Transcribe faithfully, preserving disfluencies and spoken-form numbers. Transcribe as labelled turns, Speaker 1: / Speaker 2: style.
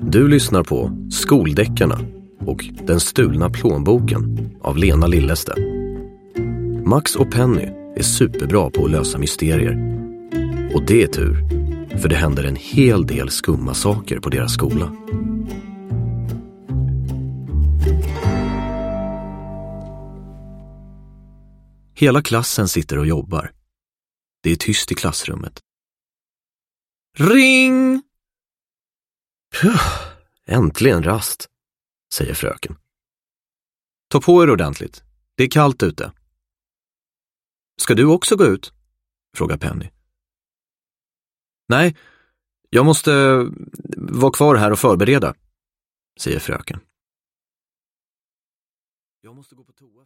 Speaker 1: Du lyssnar på Skoldeckarna och Den stulna plånboken av Lena Lilleste. Max och Penny är superbra på att lösa mysterier. Och det är tur, för det händer en hel del skumma saker på deras skola. Hela klassen sitter och jobbar. Det är tyst i klassrummet. Ring! Puh, äntligen rast, säger fröken. Ta på er ordentligt. Det är kallt ute. Ska du också gå ut? Frågar Penny. Nej, jag måste vara kvar här och förbereda, säger fröken. Jag måste gå på toa.